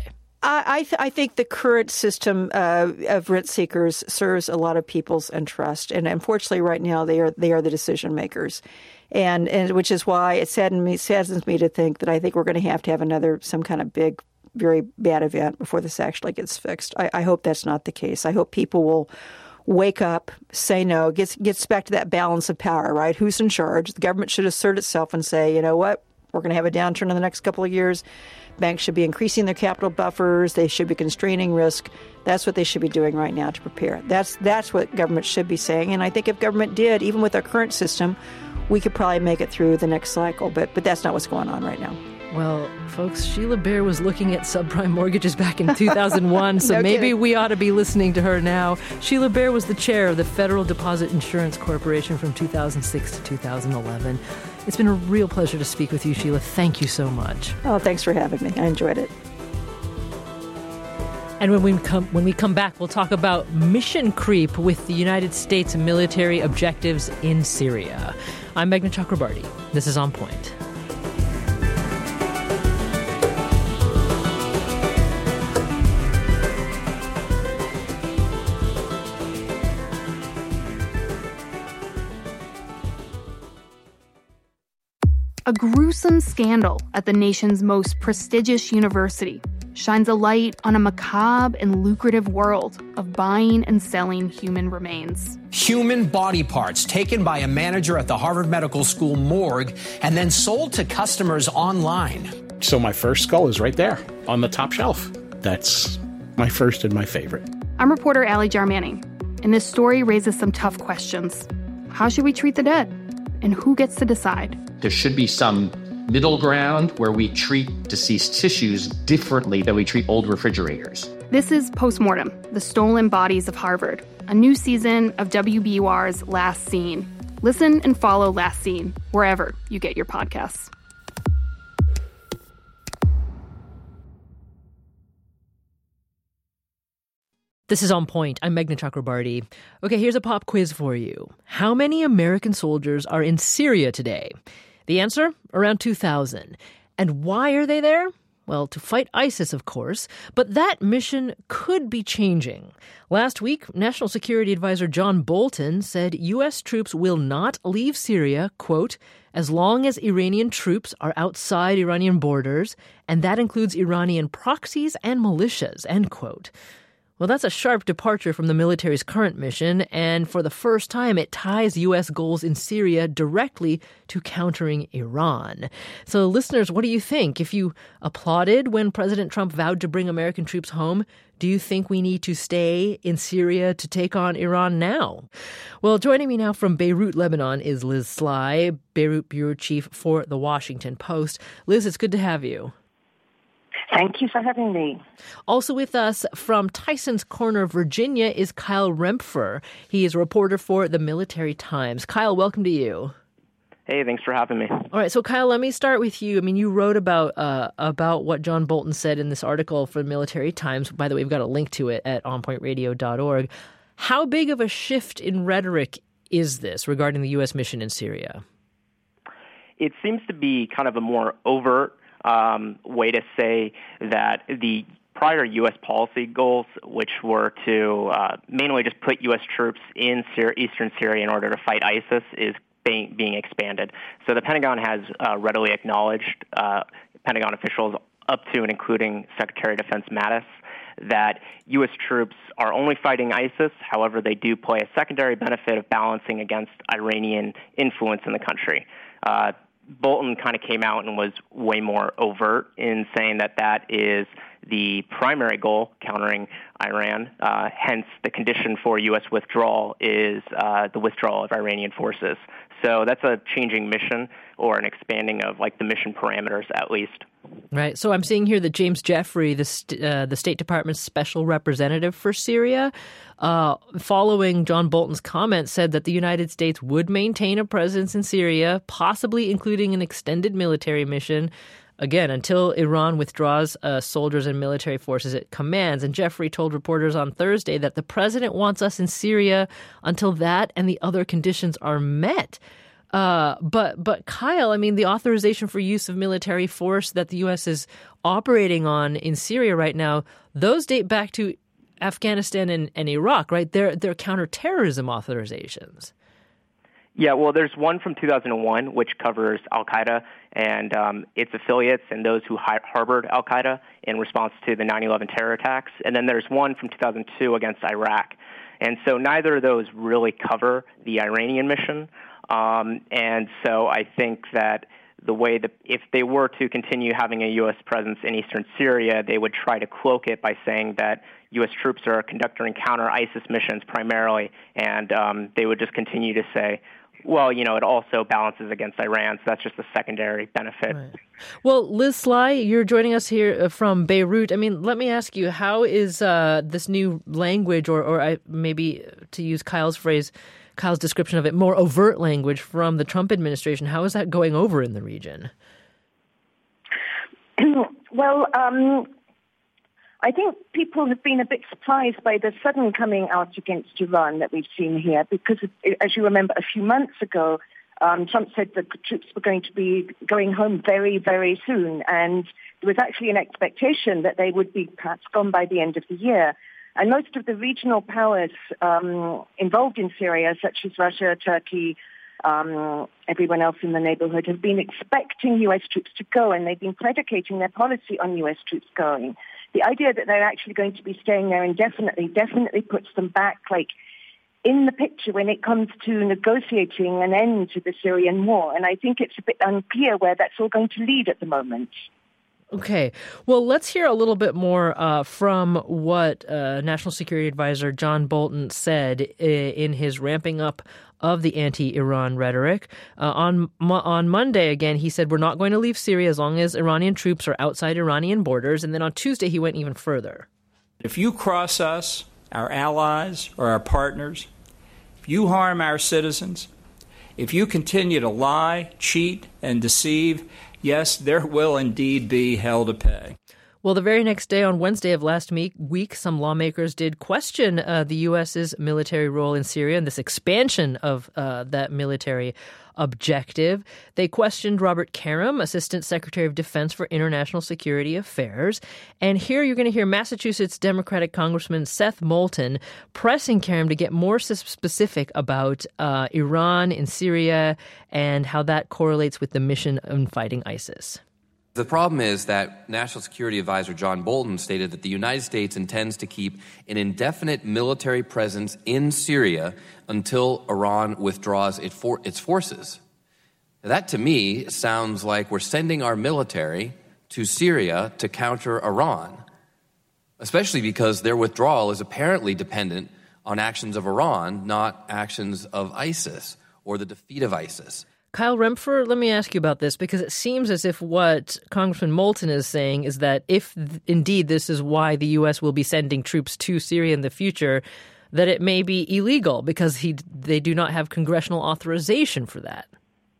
Speaker 4: I I, th- I think the current system uh, of rent seekers serves a lot of people's interest, and unfortunately, right now they are they are the decision makers, and and which is why it saddens me saddens me to think that I think we're going to have to have another some kind of big, very bad event before this actually gets fixed. I, I hope that's not the case. I hope people will wake up, say no, gets gets back to that balance of power, right? Who's in charge? The government should assert itself and say, you know what, we're going to have a downturn in the next couple of years. Banks should be increasing their capital buffers. They should be constraining risk. That's what they should be doing right now to prepare. That's that's what government should be saying. And I think if government did, even with our current system, we could probably make it through the next cycle. But but that's not what's going on right now.
Speaker 2: Well, folks, Sheila Bair was looking at subprime mortgages back in two thousand one, so
Speaker 4: no
Speaker 2: maybe
Speaker 4: kidding.
Speaker 2: we ought to be listening to her now. Sheila Bair was the chair of the Federal Deposit Insurance Corporation from two thousand six to two thousand eleven. It's been a real pleasure to speak with you, Sheila. Thank you so much.
Speaker 4: Oh, thanks for having me. I enjoyed it.
Speaker 2: And when we come when we come back, we'll talk about mission creep with the United States military objectives in Syria. I'm Meghna Chakrabarti. This is On Point.
Speaker 5: A gruesome scandal at the nation's most prestigious university shines a light on a macabre and lucrative world of buying and selling human remains.
Speaker 6: Human body parts taken by a manager at the Harvard Medical School morgue and then sold to customers online.
Speaker 7: So my first skull is right there on the top shelf. That's my first and my favorite.
Speaker 5: I'm reporter Allie Jarmanning, and this story raises some tough questions. How should we treat the dead? And who gets to decide?
Speaker 8: There should be some middle ground where we treat deceased tissues differently than we treat old refrigerators.
Speaker 5: This is Postmortem, the Stolen Bodies of Harvard, a new season of W B U R's Last Scene. Listen and follow Last Scene wherever you get your podcasts.
Speaker 2: This is On Point. I'm Meghna Chakrabarti. Okay, here's a pop quiz for you. How many American soldiers are in Syria today? The answer? Around two thousand. And why are they there? Well, to fight ISIS, of course, but that mission could be changing. Last week, National Security Advisor John Bolton said U S troops will not leave Syria, quote, as long as Iranian troops are outside Iranian borders, and that includes Iranian proxies and militias, end quote. Well, that's a sharp departure from the military's current mission, and for the first time, it ties U S goals in Syria directly to countering Iran. So, listeners, what do you think? If you applauded when President Trump vowed to bring American troops home, do you think we need to stay in Syria to take on Iran now? Well, joining me now from Beirut, Lebanon, is Liz Sly, Beirut bureau chief for The Washington Post. Liz, it's good to have you.
Speaker 9: Thank you for having me.
Speaker 2: Also with us from Tyson's Corner, Virginia, is Kyle Rempfer. He is a reporter for The Military Times. Kyle, welcome to you.
Speaker 10: Hey, thanks for having me.
Speaker 2: All right, so Kyle, let me start with you. I mean, you wrote about uh, about what John Bolton said in this article for The Military Times. By the way, we've got a link to it at on point radio dot org. How big of a shift in rhetoric is this regarding the U S mission in Syria?
Speaker 10: It seems to be kind of a more overt Um, way to say that the prior U S policy goals, which were to uh, mainly just put U S troops in Syria, eastern Syria in order to fight ISIS, is being, being expanded. So the Pentagon has uh, readily acknowledged, uh, Pentagon officials up to and including Secretary of Defense Mattis, that U S troops are only fighting ISIS. However, they do play a secondary benefit of balancing against Iranian influence in the country. Uh, Bolton kind of came out and was way more overt in saying that that is the primary goal, countering Iran. Uh, hence, the condition for U S withdrawal is uh, the withdrawal of Iranian forces. So that's a changing mission, or an expanding of like the mission parameters at least.
Speaker 2: Right. So I'm seeing here that James Jeffrey, the st- uh, the State Department's special representative for Syria, uh, following John Bolton's comments, said that the United States would maintain a presence in Syria, possibly including an extended military mission, again, until Iran withdraws uh, soldiers and military forces it commands. And Jeffrey told reporters on Thursday that the president wants us in Syria until that and the other conditions are met. Uh, but but Kyle, I mean, the authorization for use of military force that the U S is operating on in Syria right now, those date back to Afghanistan and, and Iraq, right? They're they're counterterrorism authorizations.
Speaker 10: Yeah, well, there's one from two thousand one, which covers al-Qaeda and um, its affiliates and those who hi- harbored al-Qaeda in response to the nine eleven terror attacks. And then there's one from two thousand two against Iraq. And so neither of those really cover the Iranian mission. Um, and so I think that the way that if they were to continue having a U S presence in eastern Syria, they would try to cloak it by saying that U S troops are conducting counter-ISIS missions primarily, and um, they would just continue to say, well, you know, it also balances against Iran, so that's just a secondary benefit.
Speaker 2: Right. Well, Liz Sly, you're joining us here from Beirut. I mean, let me ask you, how is uh, this new language, or, or I, maybe to use Kyle's phrase, Kyle's description of it, more overt language from the Trump administration, how is that going over in the region?
Speaker 9: Well, um, I think people have been a bit surprised by the sudden coming out against Iran that we've seen here, because, as you remember, a few months ago, um, Trump said that the troops were going to be going home very, very soon, and there was actually an expectation that they would be perhaps gone by the end of the year. And most of the regional powers um, involved in Syria, such as Russia, Turkey, um, everyone else in the neighborhood, have been expecting U S troops to go, and they've been predicating their policy on U S troops going. The idea that they're actually going to be staying there indefinitely definitely puts them back, like, in the picture when it comes to negotiating an end to the Syrian war. And I think it's a bit unclear where that's all going to lead at the moment.
Speaker 2: Okay. Well, let's hear a little bit more uh, from what uh, National Security Advisor John Bolton said in his ramping up of the anti-Iran rhetoric. Uh, on on Monday, again, he said, we're not going to leave Syria as long as Iranian troops are outside Iranian borders. And then on Tuesday, he went even further.
Speaker 11: If you cross us, our allies, or our partners, if you harm our citizens, if you continue to lie, cheat, and deceive, yes, there will indeed be hell to pay.
Speaker 2: Well, the very next day, on Wednesday of last week, some lawmakers did question uh, the U S's military role in Syria and this expansion of uh, that military objective. They questioned Robert Karam, Assistant Secretary of Defense for International Security Affairs. And here you're going to hear Massachusetts Democratic Congressman Seth Moulton pressing Karam to get more specific about uh, Iran in Syria and how that correlates with the mission in fighting ISIS.
Speaker 12: The problem is that National Security Advisor John Bolton stated that the United States intends to keep an indefinite military presence in Syria until Iran withdraws it for its forces. Now, that, to me, sounds like we're sending our military to Syria to counter Iran, especially because their withdrawal is apparently dependent on actions of Iran, not actions of ISIS or the defeat of ISIS.
Speaker 2: Kyle Rempfer, let me ask you about this, because it seems as if what Congressman Moulton is saying is that if th- indeed this is why the U S will be sending troops to Syria in the future, that it may be illegal because he they do not have congressional authorization for that.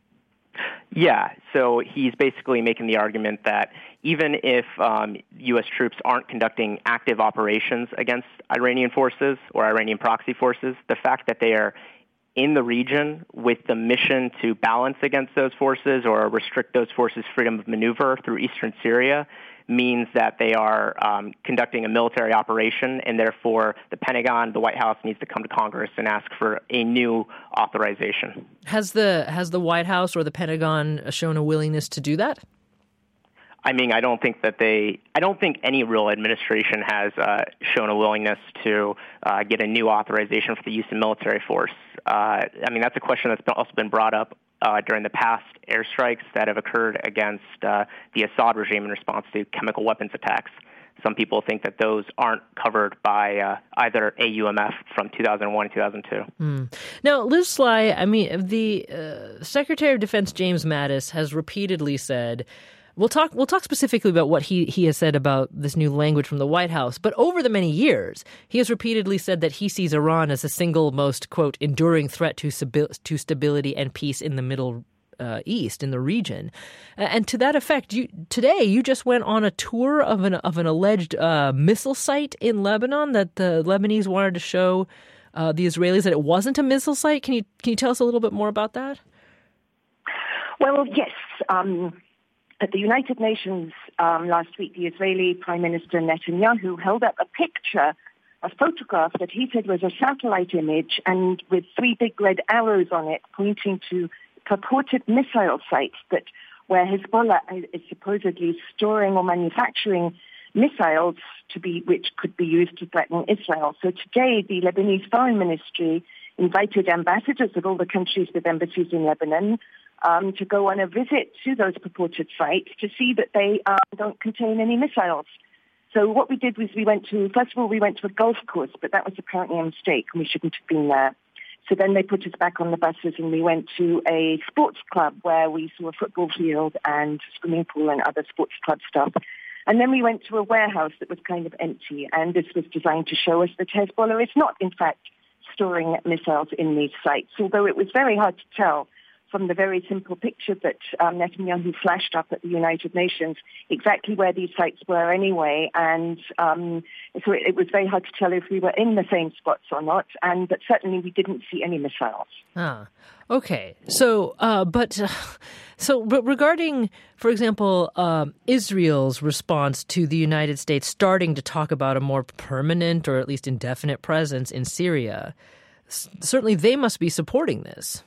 Speaker 10: Yeah, so he's basically making the argument that even if um, U S troops aren't conducting active operations against Iranian forces or Iranian proxy forces, the fact that they are in the region with the mission to balance against those forces or restrict those forces' freedom of maneuver through eastern Syria means that they are um, conducting a military operation, and therefore the Pentagon, the White House, needs to come to Congress and ask for a new authorization.
Speaker 2: Has the has the White House or the Pentagon shown a willingness to do that?
Speaker 10: I mean, I don't think that they, I don't think any real administration has uh, shown a willingness to uh, get a new authorization for the use of military force. Uh, I mean, that's a question that's also been brought up uh, during the past airstrikes that have occurred against uh, the Assad regime in response to chemical weapons attacks. Some people think that those aren't covered by uh, either A U M F from two thousand one and two thousand two.
Speaker 2: Mm. Now, Liz Sly, I mean, the uh, Secretary of Defense James Mattis has repeatedly said, We'll talk We'll talk specifically about what he, he has said about this new language from the White House. But over the many years, he has repeatedly said that he sees Iran as the single most, quote, enduring threat to, stabi- to stability and peace in the Middle uh, East, in the region. And to that effect, you, today you just went on a tour of an, of an alleged uh, missile site in Lebanon that the Lebanese wanted to show uh, the Israelis that it wasn't a missile site. Can you, can you tell us a little bit more about that?
Speaker 9: Well, yes. Um, at the United Nations um, last week, the Israeli Prime Minister Netanyahu held up a picture, a photograph that he said was a satellite image and with three big red arrows on it pointing to purported missile sites that where Hezbollah is supposedly storing or manufacturing missiles to be, which could be used to threaten Israel. So today, the Lebanese Foreign Ministry invited ambassadors of all the countries with embassies in Lebanon um, to go on a visit to those purported sites to see that they um, don't contain any missiles. So what we did was we went to, first of all, we went to a golf course, but that was apparently a mistake and we shouldn't have been there. So then they put us back on the buses and we went to a sports club where we saw a football field and swimming pool and other sports club stuff. And then we went to a warehouse that was kind of empty, and this was designed to show us that Hezbollah is not, in fact, storing missiles in these sites, although it was very hard to tell from the very simple picture that um, Netanyahu flashed up at the United Nations exactly where these sites were anyway. And um, so it, it was very hard to tell if we were in the same spots or not, and but certainly we didn't see any missiles.
Speaker 2: Ah, okay. So, uh, but uh, so but regarding, for example, um, Israel's response to the United States starting to talk about a more permanent or at least indefinite presence in Syria, s- certainly they must be supporting this.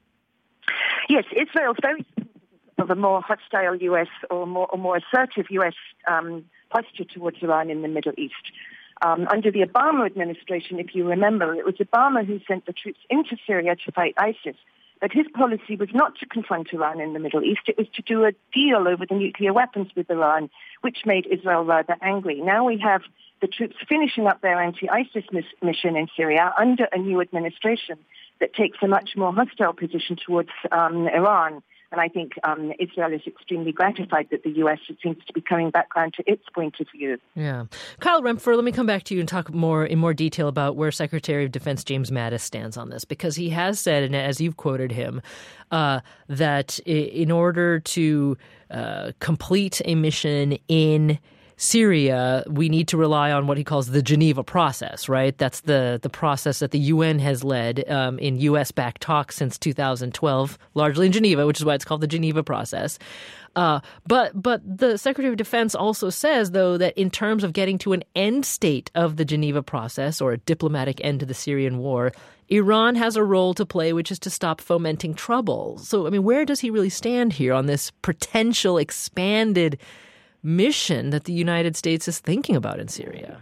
Speaker 9: Yes, Israel's very of a more hostile U S or more, or more assertive U S um, posture towards Iran in the Middle East. Um, under the Obama administration, if you remember, it was Obama who sent the troops into Syria to fight ISIS. But his policy was not to confront Iran in the Middle East. It was to do a deal over the nuclear weapons with Iran, which made Israel rather angry. Now we have the troops finishing up their anti-ISIS mis- mission in Syria under a new administration that takes a much more hostile position towards um, Iran. And I think um, Israel is extremely gratified that the U S seems to be coming back around to its point of view.
Speaker 2: Yeah. Kyle Rempfer, let me come back to you and talk more in more detail about where Secretary of Defense James Mattis stands on this, because he has said, and as you've quoted him, uh, that in order to uh, complete a mission in Syria, we need to rely on what he calls the Geneva process, right? That's the, the process that the U N has led um, in U S-backed talks since two thousand twelve, largely in Geneva, which is why it's called the Geneva process. Uh, but but the Secretary of Defense also says, though, that in terms of getting to an end state of the Geneva process or a diplomatic end to the Syrian war, Iran has a role to play, which is to stop fomenting trouble. So, I mean, where does he really stand here on this potential expanded mission that the United States is thinking about in Syria?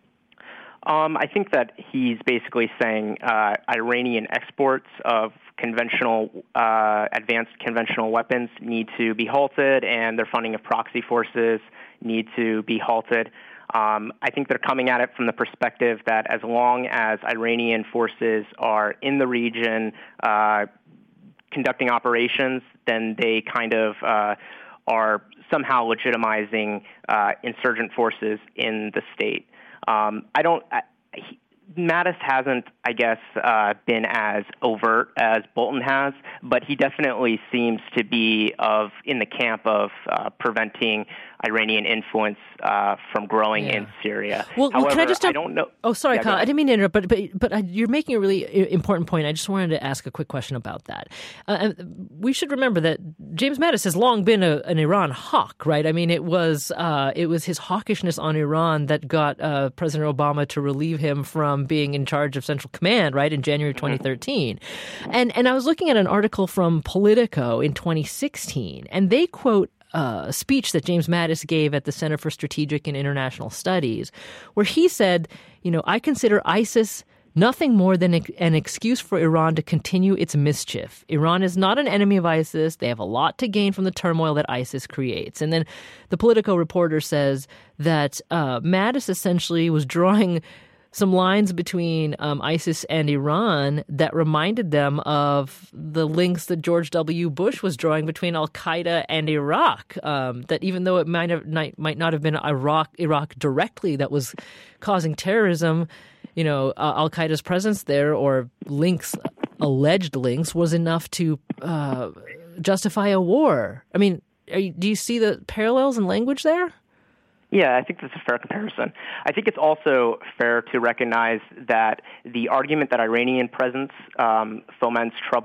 Speaker 10: Um, I think that he's basically saying uh, Iranian exports of conventional, uh, advanced conventional weapons need to be halted, and their funding of proxy forces need to be halted. Um, I think they're coming at it from the perspective that as long as Iranian forces are in the region uh, conducting operations, then they kind of uh, are somehow legitimizing uh, insurgent forces in the state. Um, I don't. I, he, Mattis hasn't, I guess, uh, been as overt as Bolton has, but he definitely seems to be of in the camp of uh, preventing Iranian influence uh, from growing
Speaker 2: yeah.
Speaker 10: in Syria.
Speaker 2: Well,
Speaker 10: However,
Speaker 2: can I just?
Speaker 10: I don't know.
Speaker 2: Oh, sorry,
Speaker 10: yeah,
Speaker 2: Kyle. I didn't mean to interrupt, but but but uh, you're making a really important point. I just wanted to ask a quick question about that. Uh, we should remember that James Mattis has long been a, an Iran hawk, right? I mean, it was uh, it was his hawkishness on Iran that got uh, President Obama to relieve him from being in charge of Central Command, right, in January twenty thirteen. Mm-hmm. And and I was looking at an article from Politico in twenty sixteen, and they quote Uh, a speech that James Mattis gave at the Center for Strategic and International Studies, where he said, you know, I consider ISIS nothing more than an excuse for Iran to continue its mischief. Iran is not an enemy of ISIS. They have a lot to gain from the turmoil that ISIS creates. And then the Politico reporter says that uh, Mattis essentially was drawing some lines between um, ISIS and Iran that reminded them of the links that George W. Bush was drawing between Al-Qaeda and Iraq, um, that even though it might, have, might not have been Iraq, Iraq directly that was causing terrorism, you know, uh, Al-Qaeda's presence there or links, alleged links, was enough to uh, justify a war. I mean, are you, do you see the parallels in language there?
Speaker 10: Yeah, I think that's a fair comparison. I think it's also fair to recognize that the argument that Iranian presence um, foments trouble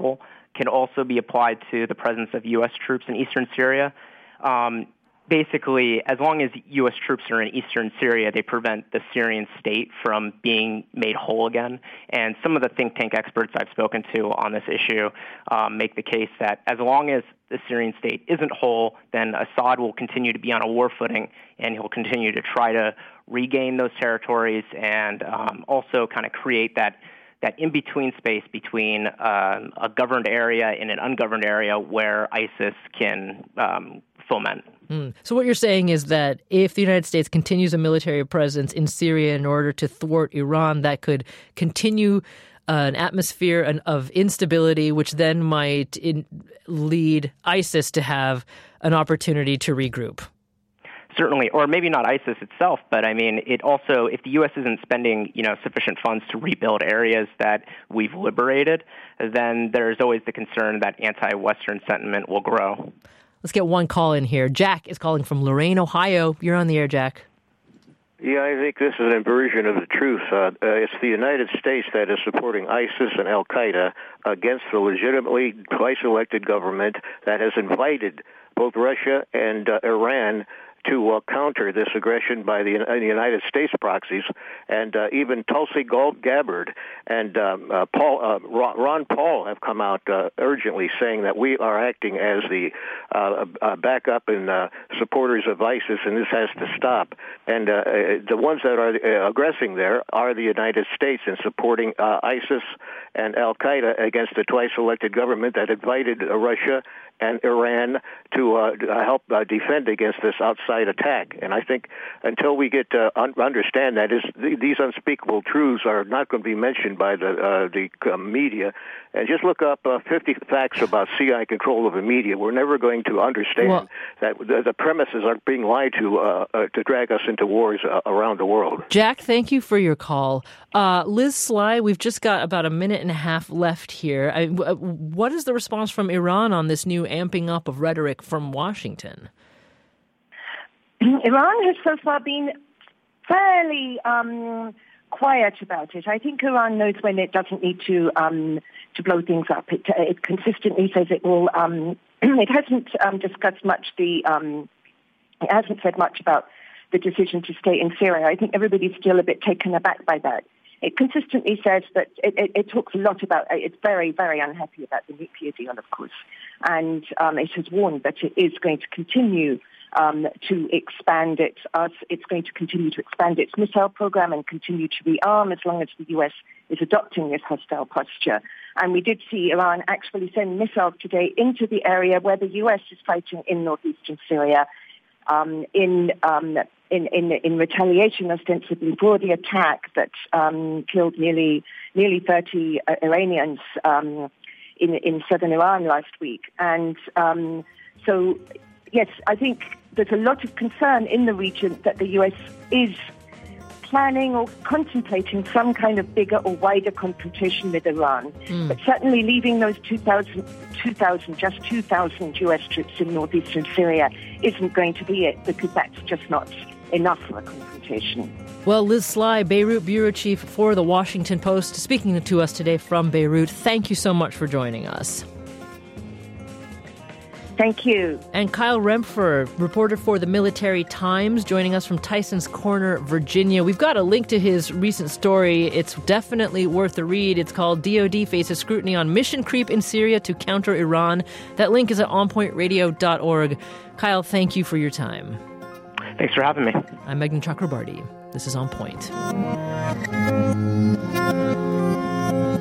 Speaker 10: can also be applied to the presence of U S troops in eastern Syria. Um, basically, as long as U S troops are in eastern Syria, they prevent the Syrian state from being made whole again. And some of the think tank experts I've spoken to on this issue um, make the case that as long as the Syrian state isn't whole, then Assad will continue to be on a war footing, and he'll continue to try to regain those territories and um, also kind of create that that in-between space between um, a governed area and an ungoverned area where ISIS can um, foment.
Speaker 2: Mm. So what you're saying is that if the United States continues a military presence in Syria in order to thwart Iran, that could continue uh, an atmosphere of instability, which then might in- lead ISIS to have an opportunity to regroup.
Speaker 10: Certainly, or maybe not ISIS itself, but I mean, it also, if the U S isn't spending, you know, sufficient funds to rebuild areas that we've liberated, then there's always the concern that anti-Western sentiment will grow.
Speaker 2: Let's get one call in here. Jack is calling from Lorain, Ohio. You're on the air, Jack.
Speaker 13: Yeah, I think this is an inversion of the truth. Uh, uh, it's the United States that is supporting ISIS and Al-Qaeda against the legitimately twice-elected government that has invited both Russia and uh, Iran to uh, counter this aggression by the, uh, the United States proxies, and uh, even Tulsi Gabbard and um, uh, Paul, uh, Ron Paul have come out uh, urgently saying that we are acting as the uh, uh, backup and uh, supporters of ISIS, and this has to stop. And uh, the ones that are uh, aggressing there are the United States in supporting uh, ISIS and Al-Qaeda against the twice-elected government that invited uh, Russia and Iran to uh, help uh, defend against this outside attack. And I think until we get to un- understand that, is th- these unspeakable truths are not going to be mentioned by the uh, the uh, media. And just look up uh, fifty facts about C I A control of the media. We're never going to understand well, that the, the premises are being lied to uh, uh, to drag us into wars uh, around the world.
Speaker 2: Jack, thank you for your call. Uh, Liz Sly, we've just got about a minute and a half left here. I, w- what is the response from Iran on this new amping up of rhetoric from Washington?
Speaker 9: Iran has so far been fairly um, quiet about it. I think Iran knows when it doesn't need to um, to blow things up. It, it consistently says it will. Um, it hasn't um, discussed much the. Um, it hasn't said much about the decision to stay in Syria. I think everybody's still a bit taken aback by that. It consistently says that it, it, it talks a lot about. It's very, very unhappy about the nuclear deal, of course, and um, it has warned that it is going to continue. Um, to expand it, uh, it's going to continue to expand its missile program and continue to rearm as long as the U S is adopting this hostile posture. And we did see Iran actually send missiles today into the area where the U S is fighting in northeastern Syria um, in, um, in in in retaliation, ostensibly for the attack that um, killed nearly nearly thirty uh, Iranians um, in in southern Iran last week. And um, so, yes, I think there's a lot of concern in the region that the U S is planning or contemplating some kind of bigger or wider confrontation with Iran. Mm. But certainly leaving those two thousand, two thousand, just two thousand U S troops in northeastern Syria isn't going to be it, because that's just not enough for a confrontation.
Speaker 2: Well, Liz Sly, Beirut bureau chief for The Washington Post, speaking to us today from Beirut. Thank you so much for joining us.
Speaker 9: Thank you.
Speaker 2: And Kyle Rempfer, reporter for the Military Times, joining us from Tyson's Corner, Virginia. We've got a link to his recent story. It's definitely worth a read. It's called D O D Faces Scrutiny on Mission Creep in Syria to Counter Iran. That link is at on point radio dot org. Kyle, thank you for your time.
Speaker 10: Thanks for having me.
Speaker 2: I'm Meghna Chakrabarti. This is On Point.